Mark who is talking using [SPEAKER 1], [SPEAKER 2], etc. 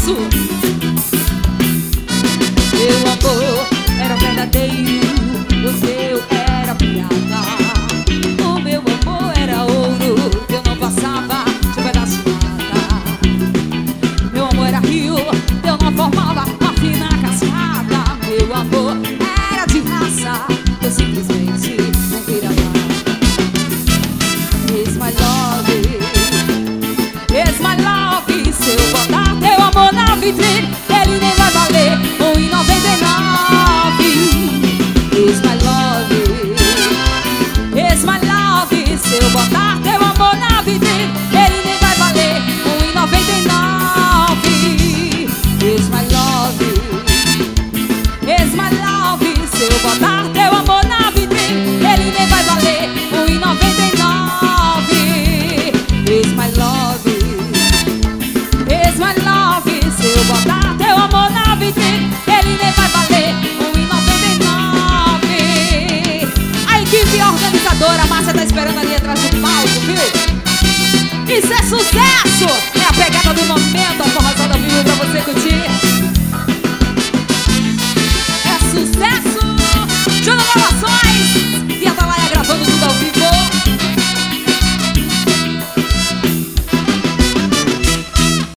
[SPEAKER 1] sucesso. Meu amor era verdadeiro, o seu era piada. O meu amor era ouro, eu não passava de pedaço de nada. Meu amor era rio, eu não formava parte na cascata. Meu amor era de raça, eu simplesmente não vira nada. It's my love, it's my love. Se eu botar teu amor na vitrine, ele nem vai valer R$1,99. It's my love, it's my love. Se eu botar teu amor na vitrine, ele nem vai valer R$1,99. It's my love, it's my love. Se eu botar teu amor na vitrine, ele nem vai valer R$1,99. It's my love, it's my love. Se eu botar teu amor na vitrine, ele nem vai valer R$1,99. A equipe organizadora, a Márcia tá esperando ali atrás do palco, viu? Isso é sucesso! É a pegada do momento, a forrozada ao vivo pra você curtir.